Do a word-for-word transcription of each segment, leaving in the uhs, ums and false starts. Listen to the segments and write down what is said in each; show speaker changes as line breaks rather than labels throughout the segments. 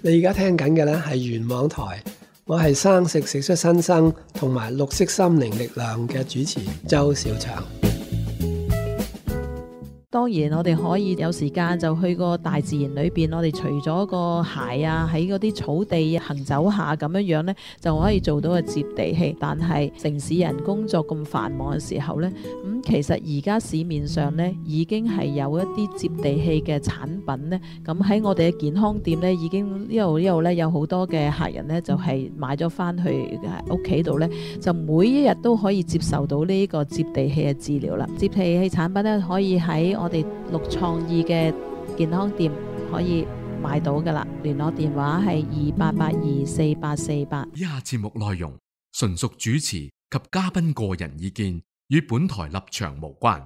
你而家聽緊嘅呢係元網台，我係生食食出新生同埋綠色心靈力量嘅主持周兆祥。
當然我哋可以有時間就去個大自然裏邊，我哋除咗個鞋啊喺嗰啲草地行走下咁樣樣呢，就可以做到個接地氣。但係城市人工作咁繁忙嘅時候呢，咁、嗯、其實而家市面上呢已經係有一啲接地氣嘅產品呢。咁喺我哋嘅健康店呢，已經呢度呢度呢有好多嘅客人呢，就係、是、買咗翻去屋企度呢，就每一日都可以接受到呢個接地氣嘅治療啦。接地氣產品呢，可以喺我哋綠創意嘅健康店可以買到噶啦，聯絡電話係二八八二四八四八。
以下節目內容純屬主持及嘉賓個人意見，與本台立場無關。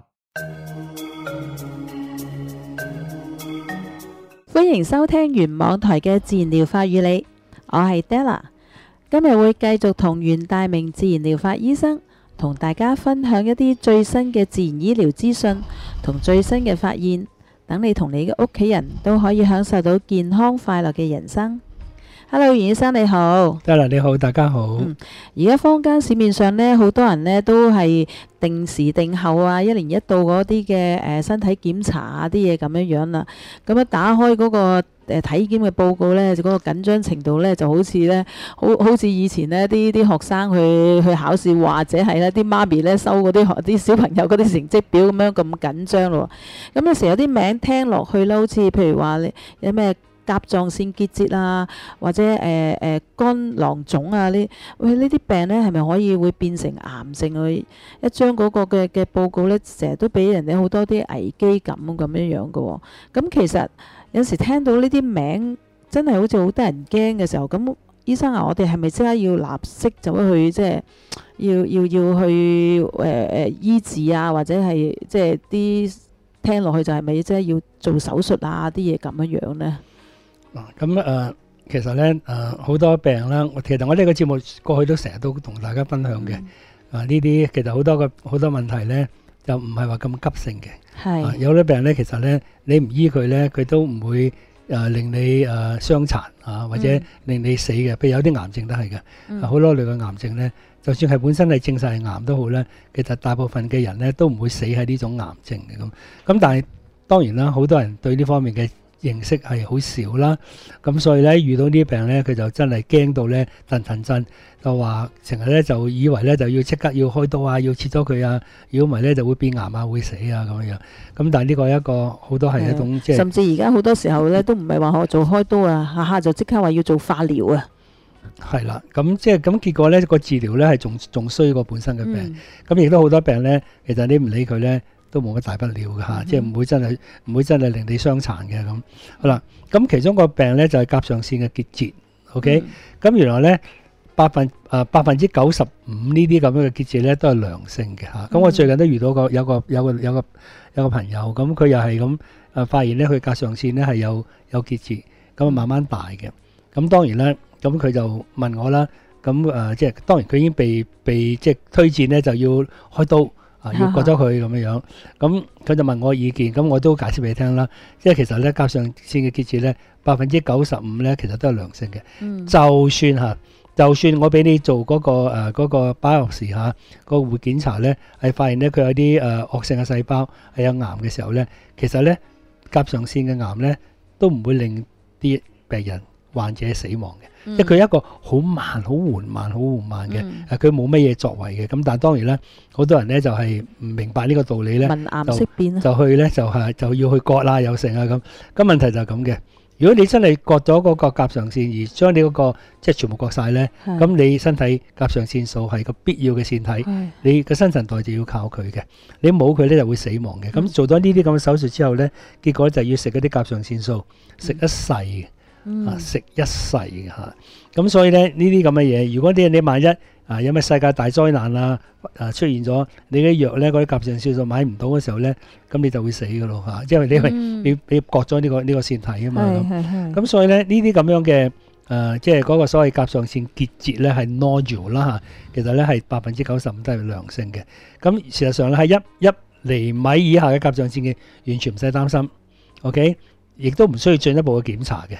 歡迎收聽元網台嘅自然療法與你，我係 Della， 今日會繼續同袁大明自然療法醫生同大家分享一啲最新嘅自然醫療資訊同最新嘅發現，等你同你嘅屋企人都可以享受到健康快樂嘅人生。Hello， 袁醫生你好。
得啦，你好，大家好。
嗯，而家坊間市面上呢，好多人呢都係定時定候啊，一年一度嗰啲嘅誒身體檢查啊啲嘢咁樣樣啦。咁樣打開嗰個誒體檢嘅報告呢，就嗰個緊張程度呢，就好似呢，好好似以前呢啲啲學生去去考試，或者係呢啲媽咪呢收嗰啲學啲小朋友嗰啲成績表咁樣咁緊張咯。咁有時有啲名聽落去啦，好似譬如話你有咩甲狀腺結節啊，或者誒誒、呃呃、肝囊腫啊，呢喂呢啲病呢係咪可以會變成癌症？佢一張嗰個嘅嘅報告呢，成日都俾人哋好多啲危機感咁樣樣嘅喎。咁其實有時聽到呢啲名真係好似好得人驚嘅時候，咁醫生啊，我哋係咪即刻要立即走去即係要要要去誒誒、呃、醫治啊，或者係即係啲聽落去就係咪即係要做手術啊啲嘢咁樣樣呢？
咁誒、呃，其實咧誒好多病啦，我其實我呢個節目過去都成日都同大家分享嘅。嗯、啊，呢啲其實好多個好多問題咧，就唔係話咁急性嘅。係、啊、有啲病咧，其實咧你唔醫佢咧，佢都唔會誒、呃、令你誒、呃、傷殘啊，或者令你死嘅。譬如有啲癌症都係嘅，好、嗯啊、多類嘅癌症咧，就算係本身係證實係癌都好咧，其實大部分嘅人咧都唔會死喺呢種癌症嘅咁。咁但係當然啦，好多人對呢方面嘅認識係好少啦，咁所以咧遇到呢啲病咧，佢就真係驚到咧騰騰震，就話成日咧就以為咧就要即刻要開刀啊，要切咗佢啊，如果唔係咧就會變癌啊，會死啊咁樣。咁但係呢個一個好多係一種即係，
甚至而家好多時候咧都唔係話我做開刀啊，下下就即刻話要做化療啊。
係啦，咁即係咁結果咧個治療咧係仲仲衰過本身嘅病，咁亦都好多病咧，其實你唔理佢咧，都冇乜大不了嘅嚇，嗯、即係唔會真係唔會真係令你傷殘嘅咁。好啦，咁其中個病咧就係甲狀腺嘅結節。OK，咁、嗯、原來咧百分誒百分之九十五呢啲咁樣嘅結節咧都係良性嘅嚇。咁、嗯、我最近都遇到個有個有個有個有個朋友，咁佢又係咁誒發現咧佢甲狀腺咧係有有結節，咁啊慢慢大嘅。咁當然咧，咁佢就問我啦，咁誒、呃、即係當然佢已經被被即係推薦咧就要開刀。要割咗佢咁樣樣，咁佢就問我意見，咁我都解釋俾你聽啦。即係其實咧，甲狀腺嘅結節咧，百分之九十五咧，其實都係良性嘅。嗯、就算嚇，就算我俾你做嗰、那個誒嗰、呃那個 biopsy 嚇，個活檢查咧，係發現咧佢有啲誒、呃、惡性嘅細胞係有癌嘅時候咧，其實咧甲狀腺嘅癌咧都唔會令啲病人患者死亡嘅。即係佢一個好慢、好緩慢、好緩慢嘅，誒佢冇乜嘢作為嘅。咁但係當然咧，好多人咧就係唔明白呢個道理咧，就就去咧就係就要去割啦，有成啊咁。咁問題就係咁嘅。如果你真係割咗嗰個甲狀腺而將你嗰個即係全部割晒咧，咁你身體甲狀腺素係個必要嘅腺體，你個新陳代謝要靠佢嘅。你冇佢咧就會死亡嘅。咁做咗呢啲咁嘅手術之後咧，結果就要食嗰啲甲狀腺素，食一世嘅。啊！食一世嘅嚇，咁所以咧呢啲咁嘅嘢，如果你你萬一啊有咩世界大災難啊啊出現咗，你嘅藥咧嗰啲甲狀腺素買唔到嘅時候咧，咁你就會死㗎咯嚇，因為你係、嗯、你你割咗呢、呢個呢、呢個腺體啊嘛咁，咁所以咧呢啲咁樣嘅誒、呃，即係嗰個所謂甲狀腺結節咧係 nodule 啦嚇，其實咧係百分之九十五都係良性嘅。咁事實上咧係一一厘米以下嘅甲狀腺嘅完全唔使擔心 ，OK， 亦都唔需要進一步嘅檢查嘅。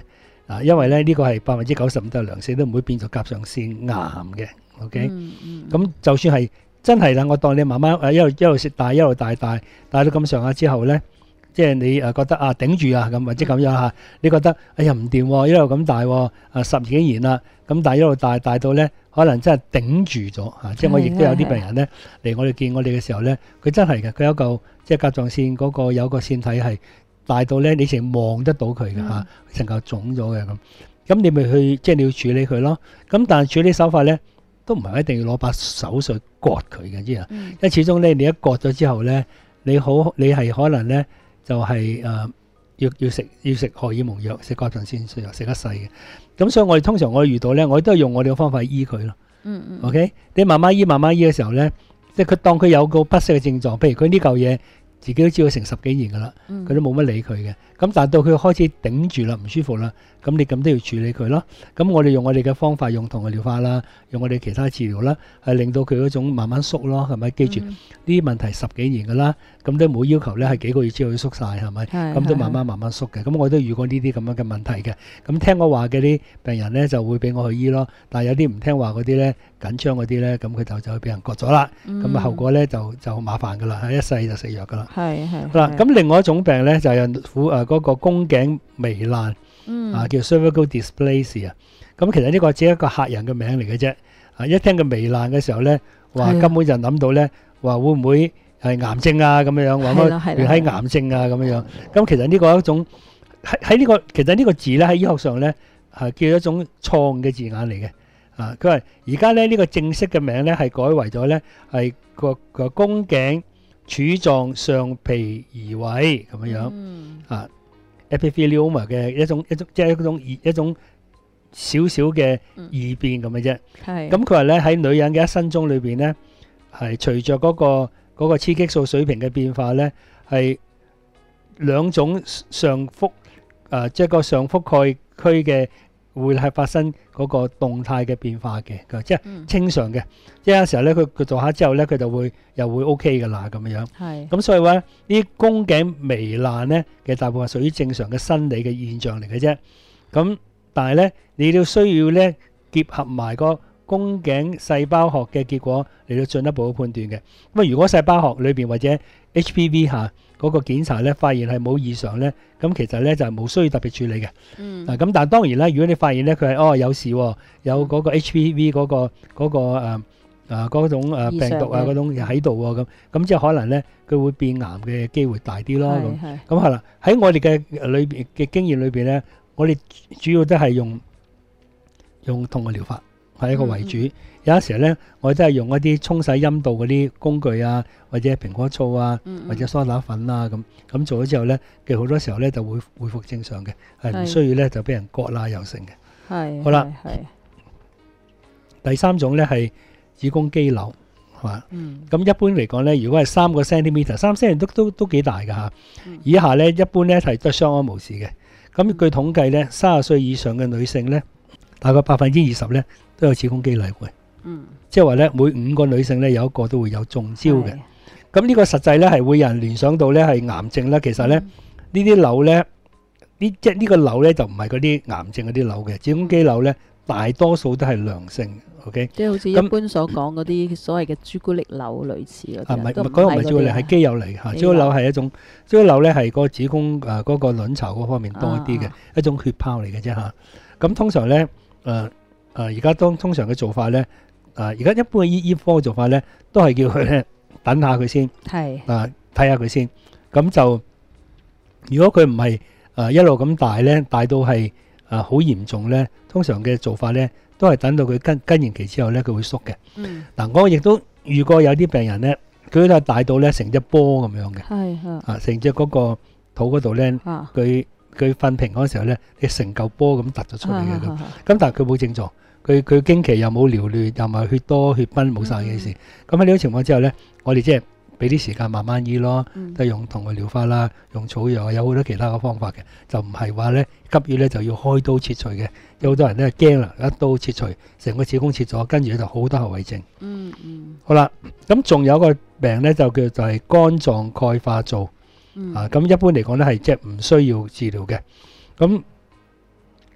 啊，因為咧呢個係百分之九十五都係良性，都唔會變做甲狀腺癌嘅。OK，
嗯嗯
咁就算係真係啦，我當你慢慢誒一路一路食大，一路大大大到咁上下之後咧，即係你誒覺得啊頂住啊咁，或者咁樣嚇，你覺得哎呀唔掂喎，一路咁大喎，啊十幾年啦，咁但係一路大大到咧，可能真係頂住咗嚇。即係我亦都有啲病人咧嚟我哋見我哋嘅時候咧，佢真係嘅，佢有嚿即係甲狀腺嗰個有個腺體係大到咧，你成望得到佢嘅嚇，成嚿腫咗嘅咁。咁你咪去即係你要處理佢咯。咁但係處理手法咧，都唔係一定要攞把手術割佢嘅，知啊？因為始終咧，你一割咗之後咧，你好你係可能咧就係、是、誒、呃、要要食要食荷爾蒙藥，食甲狀腺藥食一世嘅。咁所以我哋通常我哋遇到咧，我哋都係用我哋嘅方法去醫佢咯。嗯嗯。OK，你慢慢醫慢慢醫嘅時候咧，即係佢當佢有個不適嘅症狀，譬如佢呢嚿嘢自己都知道成十幾年噶啦，佢都冇乜理佢嘅。咁但係到佢開始頂住啦，唔舒服啦，咁你咁都要處理佢咯。咁我哋用我哋嘅方法，用同嘅療法啦，用我哋其他治療啦，係令到佢嗰種慢慢縮咯，係咪？記住呢啲問題十幾年噶啦，咁都冇要求咧係幾個月之後要縮晒，係咪？咁都慢慢慢慢縮嘅。咁我都遇過呢啲咁樣嘅問題嘅。咁聽我話嘅啲病人咧就會俾我去醫咯，但係有啲唔聽話嗰啲咧緊張嗰啲咧，咁佢就就俾人割咗啦。咁啊後果咧就就麻煩噶啦，一世就食藥噶啦。
係係。
好啦，咁另外一種病咧就係婦誒嗰個宮頸糜爛，嗯、啊叫 cervical dysplasia。咁其實呢個只係一個客人嘅名嚟嘅啫。啊，一聽佢糜爛嘅時候咧，話根本就諗到咧，話會唔會係癌症啊咁樣樣，話乜原係癌症啊咁樣樣。咁其實呢個係一種喺喺呢個其實呢個字咧喺醫學上咧係叫一種錯誤嘅字眼嚟嘅。啊，佢話而家咧呢個正式嘅名咧係改為咗咧係個個宮頸柱狀上皮移位咁樣樣。嗯、啊 ，epithelioma 嘅一種一種即係一種一種少少嘅異變咁嘅啫。係、嗯。咁佢話咧喺女人嘅一生中裏邊咧，係隨着嗰個嗰個雌激素水平嘅變化咧，係兩種上腹啊，即係個上腹蓋區嘅。會係發生嗰個動態嘅變化嘅，即係正常嘅。即係有時候咧，佢佢做下之後咧，佢就會又會 O K 噶啦咁樣樣。係。咁所以話呢啲宮頸糜爛咧，其實大部分屬於正常嘅生理嘅現象嚟嘅啫。咁但係咧，你都需要咧結合埋個宮頸細胞學嘅結果嚟到進一步嘅判斷嘅。咁啊，如果細胞學裏邊或者 H P V 嚇嗰個檢查咧，發現係冇異常咧，咁其實咧就係冇需要特別處理嘅。嗯。嗱咁，但係當然啦，如果你發現咧佢係哦有事喎，有嗰個 H P V 嗰個嗰個誒誒嗰種誒病毒啊嗰種喺度喎，咁咁即係可能咧佢會變癌嘅機會大啲咯。咁咁係啦，喺我哋嘅裏邊嘅經驗裏邊咧，我哋主要都係用用同嘅療法係一個為主。有陣時咧，我真係用一啲沖洗陰道嗰啲工具啊，或者蘋果醋啊，或者梳打粉啊咁，咁做咗之後咧，佢好多時候咧就會恢復正常嘅，係唔需要咧就俾人割啦又成嘅。係。好啦，第三種咧係子宮肌瘤，係嘛？嗯。咁一般嚟講咧，如果係三個 centimeter，三 centimeter 都都都幾大㗎嚇。嗯。以下咧一般咧係都相安無事嘅。咁據統計咧，三十歲以上嘅女性咧，大概百分之二十咧都有子宮肌瘤嘅。嗯，即係話咧，每五個女性咧有一個都會有中招嘅。咁呢個實際咧係會有人聯想到咧係癌症啦。其實咧呢啲瘤咧，呢即係呢個瘤咧就唔係嗰啲癌症嗰啲瘤嘅。子宮肌瘤咧大多數都係良性。OK，即係好似一般所講嗰啲所謂嘅朱古力瘤類似嗰啲。啊，唔係唔係嗰個唔係朱古力，係肌瘤嚟嚇。朱古力瘤係一種朱古力瘤咧係個子宮誒嗰個卵巢嗰方面多啲嘅一種血泡嚟嘅啫嚇。咁通常咧誒誒而家當通常嘅做法咧。啊！而家一般嘅醫醫科嘅做法咧，都係叫佢咧等下佢先，係啊睇下佢先。咁就如果佢唔係啊一路咁大咧，大到係啊好嚴重咧，通常嘅做法咧都係等到佢更更年期之後咧，佢會縮嘅。嗯。嗱，我亦都遇過有啲病人咧，佢都係大到咧成隻波咁樣嘅，係啊，成隻嗰個肚嗰度咧，佢佢瞓平嗰時候咧，你成嚿波咁突咗出嚟嘅咁。咁但係佢冇症狀。佢佢經期又冇撩亂，又唔係血多血崩，冇晒嘅事。咁喺呢種情況之後咧，我哋即係俾啲時間慢慢醫咯，嗯、都係用同佢療法啦，用草藥，有好多其他嘅方法嘅，就唔係話咧急於咧就要開刀切除嘅。有好多人咧驚啦，一刀切除，成個子宮切咗，跟住咧就好多後遺症。嗯嗯。好啦，咁仲有一個病咧就叫就係肝臟鈣化灶。嗯、啊，咁一般嚟講咧係即係唔需要治療嘅。咁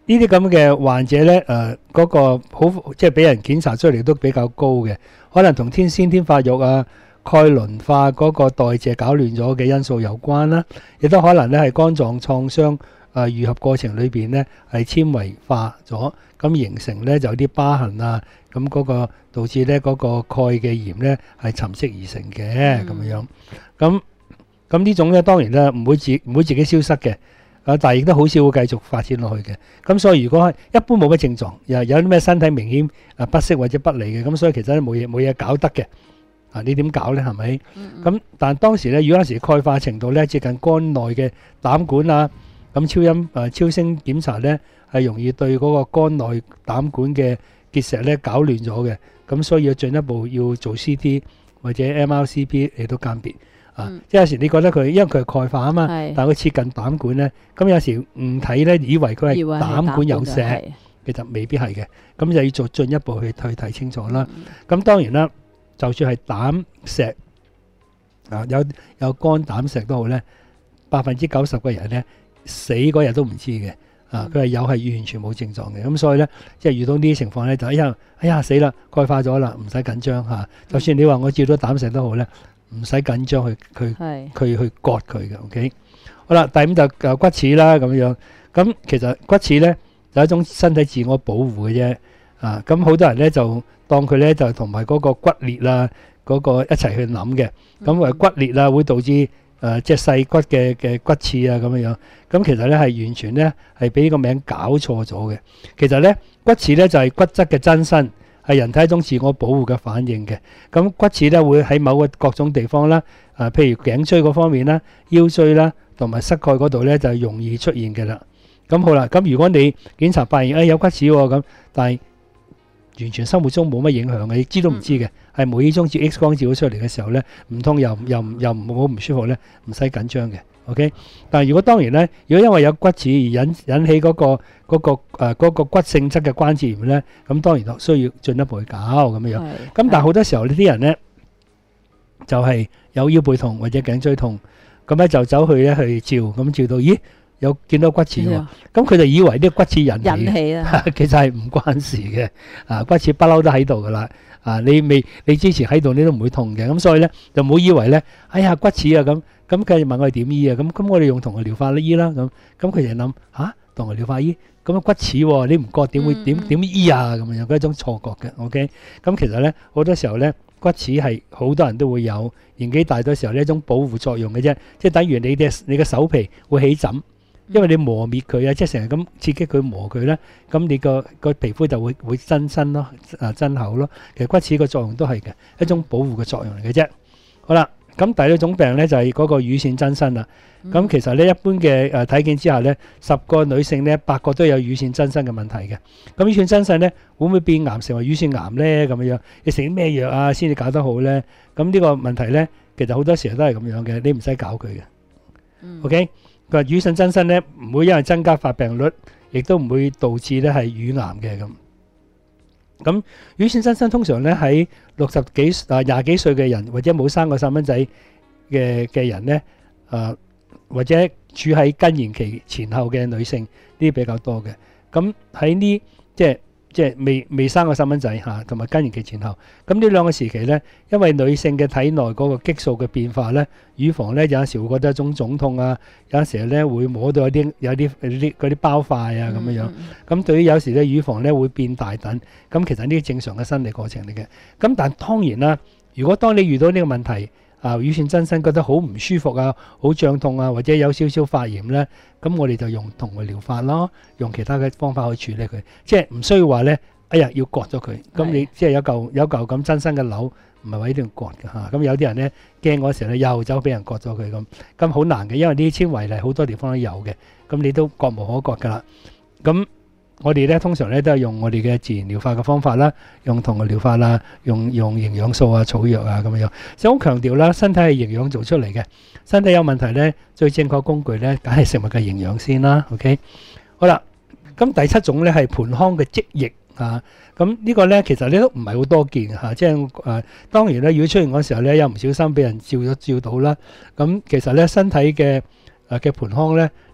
呢啲咁嘅患者咧，誒、呃、嗰、那個好即係俾人檢查出嚟都比較高嘅，可能同天先天發育啊、鈣磷化嗰個代謝搞亂咗嘅因素有關啦，亦都可能咧係肝臟創傷誒愈合過程裏邊咧係纖維化咗，咁形成咧就有啲疤痕啊，咁嗰個導致咧嗰個鈣嘅鹽咧係沉積而成嘅咁樣，咁咁呢種咧當然咧唔會自唔會自己消失嘅。啊！但係亦都好少會繼續發展落去嘅。咁所以如果係一般冇乜症狀，又有啲咩身體明顯啊不適或者不利嘅，咁所以其實冇嘢冇嘢搞得嘅。啊，你點搞咧？係咪？咁、嗯、但係當時咧，如果嗰時鈣化程度咧接近肝內嘅膽管啊，咁超音誒超聲檢查咧係容易對嗰個肝內膽管嘅結石咧搞亂咗嘅。咁所以要進一步要做 C T 或者 M R C P 嚟到鑑別。啊！即係有時你覺得佢，因為佢係鈣化啊嘛，但係佢接近膽管咧，咁有時誤睇咧，以為佢係膽管有石，其實未必係嘅。咁就要做進一步去去睇清楚啦。咁、嗯、當然啦，就算係膽石啊，有有肝膽石都好咧，百分之九十嘅人咧死嗰日都唔知嘅。啊，佢係有係完全冇症狀嘅。咁所以咧，即係遇到呢啲情況咧，就哎呀哎呀死啦，鈣化咗啦，唔使緊張嚇。就算你話我照到膽石都好咧。唔使緊張去去佢去割佢嘅 ，OK。好啦，第五就誒骨刺啦咁樣。咁其實骨刺咧就係一種身體自我保護嘅啫。啊，咁好多人咧就當佢咧就同埋嗰個骨裂啊嗰、嗰個一齊去諗嘅。咁為骨裂啊會導致誒、呃、即係細骨嘅嘅骨刺啊咁樣。咁其實咧係完全咧係俾呢個名搞錯咗嘅。其實咧骨刺咧就係骨質嘅增生。係人體一種自我保護嘅反應嘅，咁骨刺咧會喺某個各種地方啦，啊，譬如頸椎嗰方面啦、腰椎啦，同埋膝蓋嗰度咧就係容易出現嘅啦。咁好啦，咁如果你檢查發現誒有骨刺喎，咁但係完全生活中冇乜影響嘅，你知都唔知嘅，係無意中照 X 光照咗出嚟嘅時候咧，唔痛又又又唔好唔舒服咧，唔使緊張嘅。OK，但係如果當然咧，如果因為有骨刺而引引起嗰個嗰個誒嗰個骨性質嘅關節炎咧，咁當然需要進一步去搞咁樣樣。咁但係好多時候呢啲人咧就係有腰背痛或者頸椎痛，咁咧就走去咧去照，咁照到咦有見到骨刺喎，咁佢就以為啲骨刺引起
引起啦，
其實係唔關事嘅。啊，骨刺不嬲都喺度噶啦。啊，你未你之前喺度你都唔會痛嘅，咁所以咧就唔好以為咧，哎呀骨刺啊咁。咁佢就問我哋點醫啊？咁咁我哋用同佢療法醫啦。咁咁佢就諗吓同佢療法醫，咁骨刺喎，你唔覺點會點點醫啊？咁樣有一種錯覺嘅。OK，咁其實咧好多時候咧骨刺係好多人都會有，年紀大嘅時候呢一種保護作用嘅啫，即係等於你嘅你嘅手皮會起疹，因為你磨滅佢啊，即係成日咁刺激佢磨佢咧，咁你個個皮膚就會會增生咯，啊增厚咯。其實骨刺個作用都係嘅一種保護嘅作用嚟嘅啫。好啦。咁第二種病咧就係嗰個乳腺增生啦。咁、嗯、其實咧一般嘅誒體檢之下咧，十個女性咧八個都有乳腺增生嘅問題嘅。咁乳腺增生咧會唔會變癌成為乳腺癌咧？咁樣你食啲咩藥啊先至搞得好咧？咁呢個問題咧其實好多時候都係咁樣嘅，你唔使搞佢嘅。嗯、OK，佢話乳腺增生咧唔會因為增加發病率，亦都唔會導致咧係乳癌嘅咁。咁乳腺增生通常咧喺六十幾啊廿幾歲嘅人，或者冇生過細蚊仔嘅嘅人咧，啊或者處喺更年期前後嘅女性，呢啲比較多嘅。咁喺呢即係即係未未生過細蚊仔嚇，同埋更年期前後。咁呢兩個時期咧，因為女性嘅體內嗰個激素嘅變化咧，乳房咧有陣時會覺得一種腫痛啊，有陣時咧會摸到有啲有啲啲嗰啲包塊啊咁樣樣。咁對於有時咧乳房咧會變大等，咁其實呢啲正常嘅生理過程嚟嘅。咁但當然啦，如果當你遇到呢個問題啊，乳腺增生覺得好唔舒服啊，好脹痛啊，或者有少少發炎咧，咁我哋就用同類療法咯，用其他嘅方法去處理佢，即係唔需要話咧，哎呀要割咗佢，咁你即係有嚿有嚿咁增生嘅瘤，唔係話一定要割嘅嚇。咁有啲人咧驚嗰時咧又走俾人割咗佢咁，咁好難嘅，因為呢啲纖維嚟好多地方都有嘅，咁你都割無可割噶啦。咁我哋咧通常咧都係用我哋嘅自然療法嘅方法啦，用同類療法啦，用用營養素啊、草藥啊咁樣。所以好強調啦，身體係營養做出嚟嘅，身體有問題咧，最正確工具咧，梗係食物嘅營養先啦。OK，好啦，咁第七種咧係盆腔嘅積液啊，咁呢個咧其實咧都唔係好多見嚇，即係誒當然咧，如果出現嗰時候咧，又唔小心俾人照咗照到啦，咁其實咧身體嘅誒嘅盆腔咧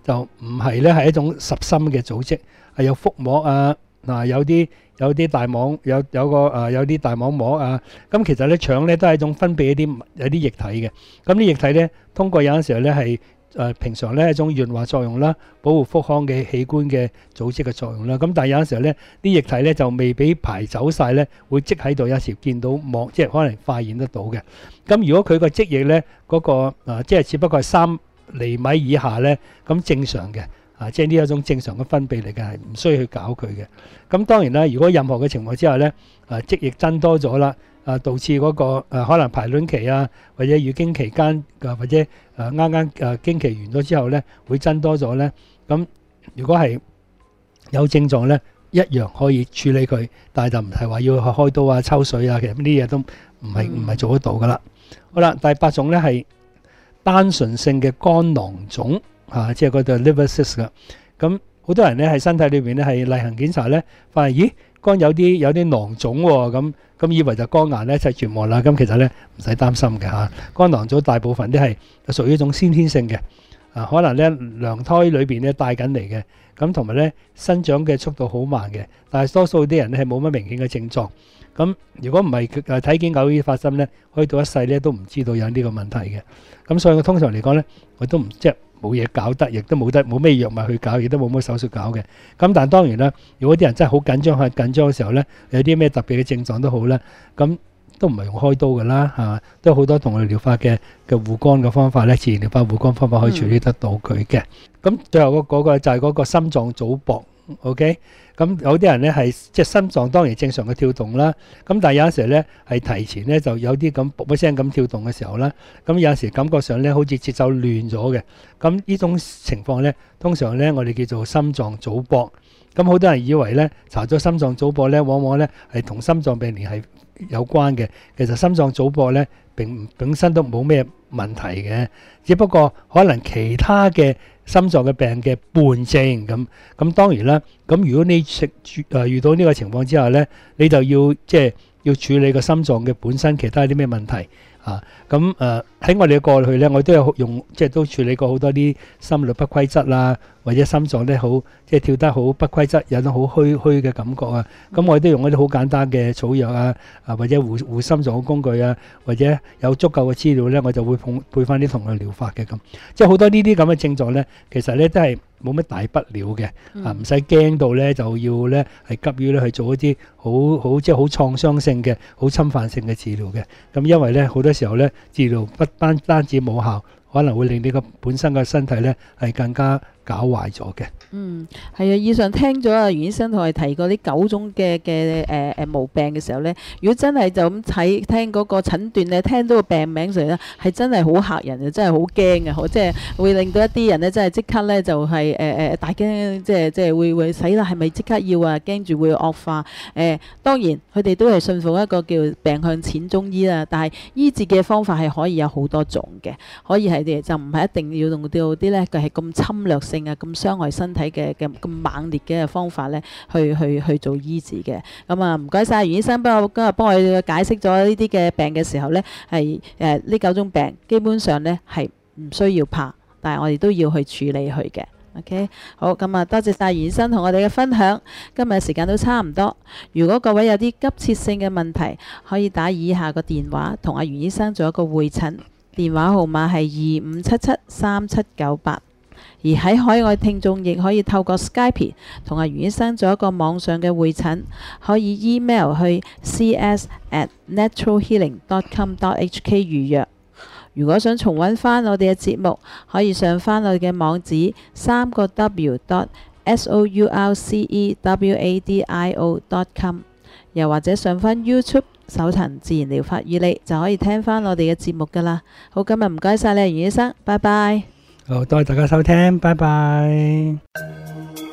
就唔係咧係一種實心嘅組織，係有腹膜啊，嗱有啲有啲大網有有個誒有啲大網膜啊。咁其實咧腸咧都係一種分泌一啲有啲液體嘅。咁啲液體咧通過有陣時候咧係誒平常咧一種潤滑作用啦，保護腹腔嘅器官嘅組織嘅作用啦。咁但係有陣時候咧啲液體咧就未俾排走晒咧，會積喺度，有時見到膜，即係可能化驗得到嘅。咁如果佢個積液咧嗰個誒即係只不過係三厘米以下咧，咁正常嘅。啊，即係呢一種正常嘅分泌嚟嘅，係唔需要去搞佢嘅。咁當然啦，如果任何嘅情況之下咧，啊積液增多咗啦，啊導致嗰、那個、啊、可能排卵期啊，或者月經期間啊，或者誒啱啱誒經期完咗之後咧，會增多咗咧。咁如果係有症狀咧，一樣可以處理佢，但係就唔係話要去開刀啊、抽水啊，其實呢啲嘢都唔係唔係做得到噶啦。好啦，第八種咧係單純性嘅肝囊腫。啊，即係嗰度 liver cyst 噶，咁好多人咧喺身體裏邊咧係例行檢查咧，發現咦肝有啲有啲囊腫喎，咁咁以為就肝癌咧就絕望啦，咁其實咧唔使擔心嘅嚇。肝囊腫大部分都係屬於一種先天性嘅，啊可能咧娘胎裏邊咧帶緊嚟嘅，咁同埋咧生長嘅速度好慢嘅，但係多數啲人咧係冇乜明顯嘅症狀。咁如果唔係誒體檢偶爾發生咧，可以到一世咧都唔知道有呢個問題嘅。咁所以我通常嚟講咧，我都唔即係冇嘢搞得，亦都冇得冇咩藥物去搞，亦都冇乜手術搞嘅。咁但係當然啦，如果啲人真係好緊張，係緊張嘅時候咧，有啲咩特別嘅症狀都好啦，咁都唔係用開刀㗎啦，係嘛？都有好多同類療法嘅嘅護肝嘅方法咧，自然療法護肝方法可以處理得到佢嘅。咁最後嗰嗰個就係嗰個心臟早搏。OK，咁有啲人咧係即係心臟當然正常嘅跳動啦，咁但係有陣時咧係提前咧就有啲咁噗一聲咁跳動嘅時候啦，咁有陣時感覺上咧好似節奏亂咗嘅，咁呢種情況咧通常咧我哋叫做心臟早搏。咁好多人以為咧查咗心臟早搏咧，往往咧係同心臟病連係有關嘅。其實心臟早搏咧並本身都冇咩問題嘅，只不過可能其他嘅心臟嘅病嘅伴症咁。咁當然啦，咁如果你食誒遇到呢個情況之下咧，你就要即係要處理個心臟嘅本身其他啲咩問題啊。咁誒喺我哋嘅過去咧，我都有用即係都處理過好多啲心律不規則啦，或者心臟咧好即係跳得好不規則，有種好虛虛嘅感覺啊。咁我哋都用一啲好簡單嘅草藥啊，啊或者護護心臟嘅工具啊，或者有足夠嘅資料咧，我就會配配翻啲同類療法嘅咁。即係好多呢啲咁嘅症狀咧，其實咧都係冇乜大不了嘅，啊唔使驚到咧就要咧係急於咧去做一啲好好即係好創傷性嘅、好侵犯性嘅治療嘅。咁因為咧好多時候咧治療不單單止冇效，可能會令你個本身嘅身體咧係更加搞壞咗嘅。
嗯，係啊，以上聽咗啊袁醫生同我哋提過啲九種嘅嘅誒誒毛病嘅時候咧，如果真係就咁睇聽嗰個診斷咧，聽到個病名上咧，係真係好嚇人嘅，真係好驚嘅，好即係會令到一啲人咧，真係即刻咧就係誒誒大驚，即係即係會會死啦，係咪即刻要啊？驚住會惡化。誒、呃，當然佢哋都係信奉一個叫病向淺中醫啦，但係醫治嘅方法係可以有好多種嘅，可以係就唔係一定要用到啲咧，佢係咁侵略性啊，咁傷害身體嘅嘅咁猛烈嘅方法咧，去去去做醫治嘅。咁啊，唔該晒袁醫生幫我今日幫我解釋咗呢啲嘅病嘅時候咧，係誒呢九種病基本上咧係唔需要怕，但係我哋都要去處理佢嘅。OK， 好，咁啊，多謝晒袁醫生同我哋嘅分享。今日時間都差唔多，如果各位有啲急切性嘅問題，可以打以下個電話同阿袁醫生做一個會診，電話號碼係二五七七三七九八。而喺海外聽眾亦可以透過 Skype 同阿袁醫生做一個網上嘅會診，可以 email 去 c s at natural healing dot com dot h k 預約。如果想重溫翻我哋嘅節目，可以上翻我哋嘅網址三個 w dot s o u r c e w a d i o dot com， 又或者上翻 YouTube 搜尋自然療法與你，就可以聽翻我哋嘅節目噶啦。好，今日唔該晒你，袁醫生，拜拜。
好，多謝大家收聽，拜拜。